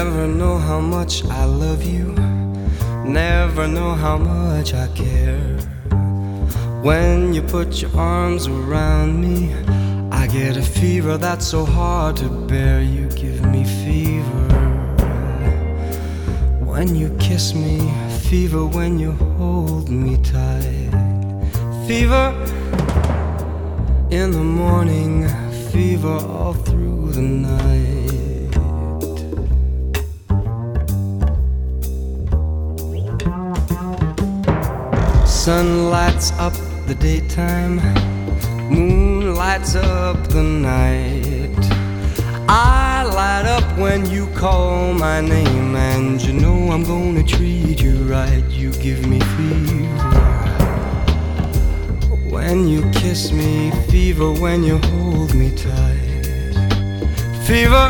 Never know how much I love you, never know how much I care. When you put your arms around me, I get a fever that's so hard to bear. You give me fever when you kiss me, fever when you hold me tight. Fever in the morning, fever all through the night. Sun lights up the daytime, moon lights up the night. I light up when you call my name, and you know I'm gonna treat you right. You give me fever when you kiss me, fever when you hold me tight. Fever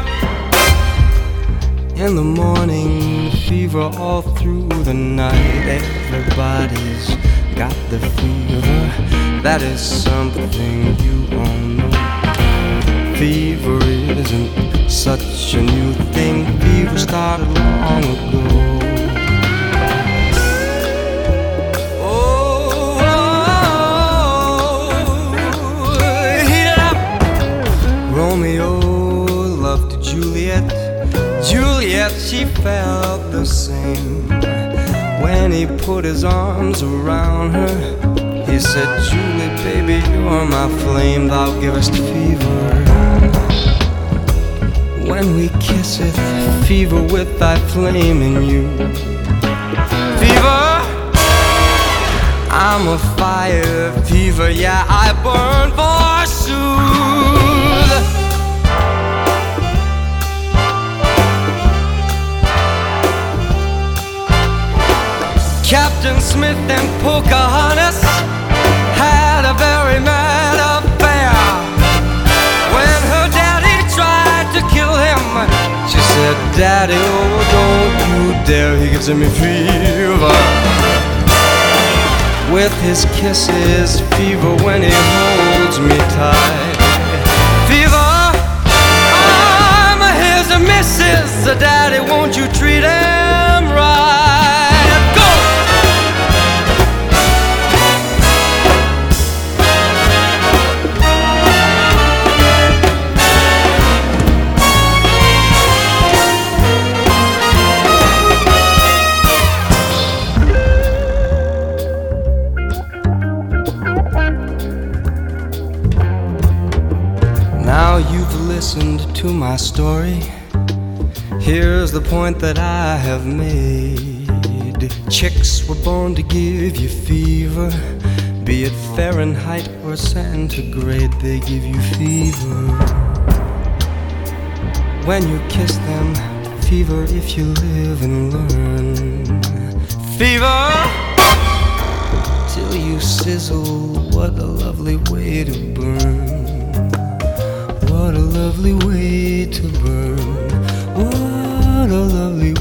in the morning, fever all through the night. Everybody's got the fever, that is something you all know. Fever isn't such a new thing, fever started long ago. Romeo loved Juliet, Juliet, she felt the same. When he put his arms around her, he said, Julie, baby, you're my flame, thou givest fever. When we kiss it, fever with thy flame in you. Fever, I'm a fire, fever, yeah, I burn forsooth. Captain Smith and Pocahontas had a very mad affair. When her daddy tried to kill him, she said, Daddy, oh, don't you dare, he gives me fever. With his kisses, fever when he holds me tight. Fever, I'm his missus, Daddy, won't you treat him right? Now you've listened to my story. Here's the point that I have made. Chicks were born to give you fever, be it Fahrenheit or centigrade, they give you fever. When you kiss them, fever if you live and learn. Fever till you sizzle, what a lovely way to burn. What a lovely way to burn. What a lovely